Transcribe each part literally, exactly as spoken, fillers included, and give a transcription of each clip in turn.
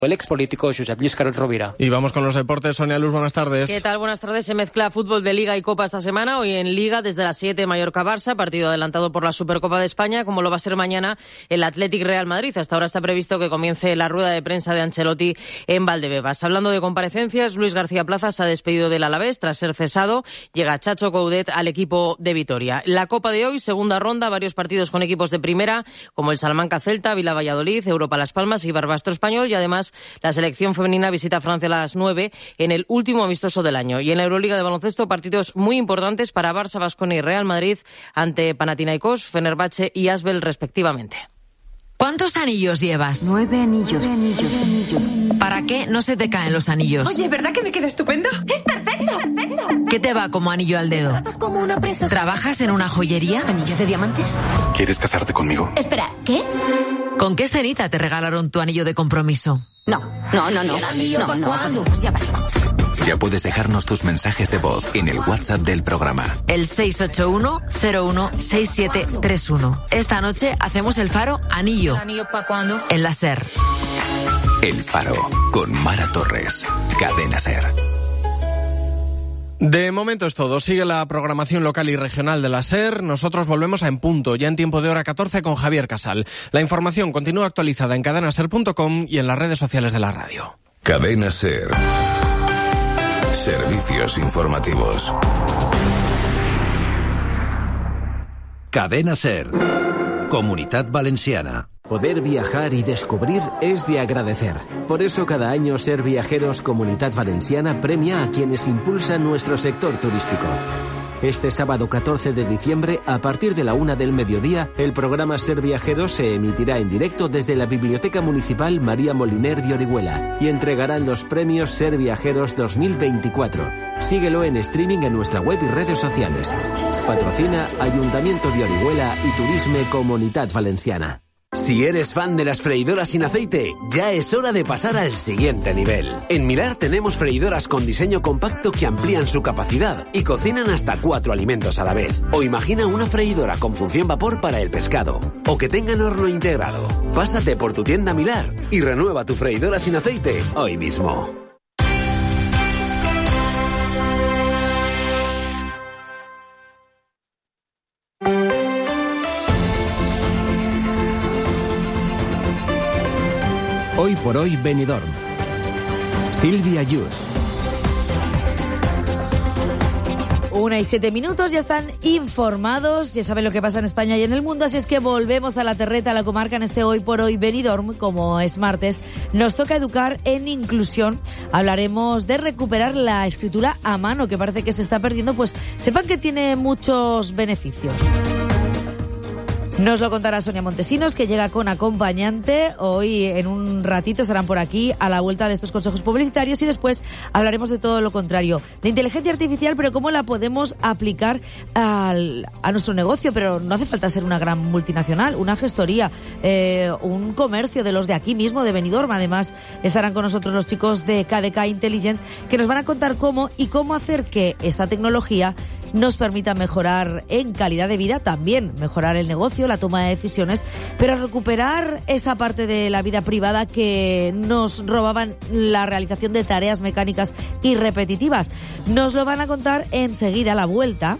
El expolítico Josep Lluís Carod Rovira. Y vamos con los deportes. Sonia Luz, buenas tardes. ¿Qué tal? Buenas tardes. Se mezcla fútbol de Liga y Copa esta semana. Hoy en Liga, desde las siete, Mallorca-Barça, partido adelantado por la Supercopa de España, como lo va a ser mañana el Athletic Real Madrid. Hasta ahora está previsto que comience la rueda de prensa de Ancelotti en Valdebebas. Hablando de comparecencias, Luis García Plaza se ha despedido del Alavés tras ser cesado. Llega Chacho Coudet al equipo de Vitoria. La Copa de hoy, segunda ronda, varios partidos con equipos de primera, como el Salamanca-Celta, Vila-Valladolid, Europa-Las Palmas y Barbastro-Español, y además la selección femenina visita Francia a las nueve en el último amistoso del año. Y en la Euroliga de baloncesto, partidos muy importantes para Barça, Baskonia y Real Madrid ante Panathinaikos, Fenerbahce y Asvel respectivamente. ¿Cuántos anillos llevas? Nueve anillos. Nueve anillos. anillos. ¿Para qué no se te caen los anillos? Oye, ¿verdad que me queda estupendo? ¡Es perfecto! ¡Perfecto! ¿Qué te va como anillo al dedo? Como una princesa. ¿Trabajas en una joyería? ¿Anillos de diamantes? ¿Quieres casarte conmigo? Espera, ¿qué? ¿Con qué cenita te regalaron tu anillo de compromiso? No, no, no, no. No, no, pues ya basta. Ya puedes dejarnos tus mensajes de voz en el WhatsApp del programa. El seis ocho uno cero uno seis siete tres uno. Esta noche hacemos el faro anillo. ¿El anillo para cuándo? En la SER. El Faro, con Mara Torres. Cadena SER. De momento es todo. Sigue la programación local y regional de la SER. Nosotros volvemos a En Punto, ya en tiempo de hora catorce con Javier Casal. La información continúa actualizada en cadena ser punto com y en las redes sociales de la radio. Cadena SER. Servicios informativos. Cadena SER. Comunitat Valenciana. Poder viajar y descubrir es de agradecer. Por eso cada año Ser Viajeros Comunitat Valenciana premia a quienes impulsan nuestro sector turístico. Este sábado catorce de diciembre, a partir de la una del mediodía, el programa Ser Viajeros se emitirá en directo desde la Biblioteca Municipal María Moliner de Orihuela y entregarán los premios Ser Viajeros dos mil veinticuatro. Síguelo en streaming en nuestra web y redes sociales. Patrocina Ayuntamiento de Orihuela y Turisme Comunitat Valenciana. Si eres fan de las freidoras sin aceite, ya es hora de pasar al siguiente nivel. En Milar tenemos freidoras con diseño compacto que amplían su capacidad y cocinan hasta cuatro alimentos a la vez. O imagina una freidora con función vapor para el pescado. O que tengan horno integrado. Pásate por tu tienda Milar y renueva tu freidora sin aceite hoy mismo. Hoy por hoy Benidorm. Silvia Yus. Una y siete minutos, ya están informados, ya saben lo que pasa en España y en el mundo, así es que volvemos a la terreta, a la comarca, en este Hoy por Hoy Benidorm, como es martes. Nos toca educar en inclusión. Hablaremos de recuperar la escritura a mano, que parece que se está perdiendo, pues sepan que tiene muchos beneficios. Nos lo contará Sonia Montesinos, que llega con acompañante. Hoy, en un ratito, estarán por aquí a la vuelta de estos consejos publicitarios y después hablaremos de todo lo contrario, de inteligencia artificial, pero cómo la podemos aplicar al, a nuestro negocio. Pero no hace falta ser una gran multinacional, una gestoría, eh, un comercio de los de aquí mismo, de Benidorm. Además, estarán con nosotros los chicos de K D K Intelligence, que nos van a contar cómo y cómo hacer que esa tecnología nos permita mejorar en calidad de vida, también mejorar el negocio, la toma de decisiones, pero recuperar esa parte de la vida privada que nos robaban la realización de tareas mecánicas y repetitivas. Nos lo van a contar enseguida a la vuelta.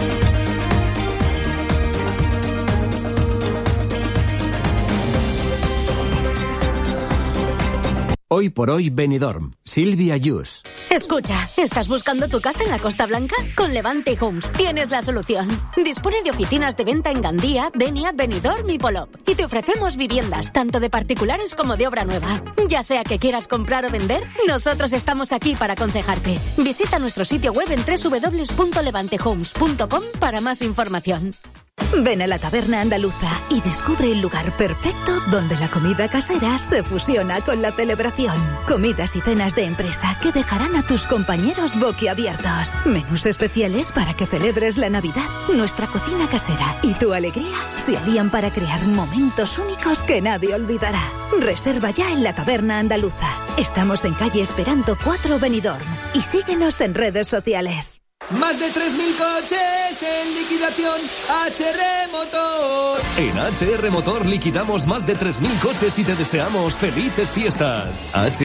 Hoy por hoy Benidorm. Silvia Yus. Escucha, ¿estás buscando tu casa en la Costa Blanca? Con Levante Homes tienes la solución. Dispone de oficinas de venta en Gandía, Denia, Benidorm y Polop. Y te ofrecemos viviendas, tanto de particulares como de obra nueva. Ya sea que quieras comprar o vender, nosotros estamos aquí para aconsejarte. Visita nuestro sitio web en doble u doble u doble u punto levante homes punto com para más información. Ven a la Taberna Andaluza y descubre el lugar perfecto donde la comida casera se fusiona con la celebración. Comidas y cenas de empresa que dejarán a tus compañeros boquiabiertos. Menús especiales para que celebres la Navidad. Nuestra cocina casera y tu alegría se alían para crear momentos únicos que nadie olvidará. Reserva ya en la Taberna Andaluza. Estamos en calle Esperanto cuatro Benidorm y síguenos en redes sociales. Más de tres mil coches en liquidación H R Motor. En H R Motor liquidamos más de tres mil coches y te deseamos felices fiestas. H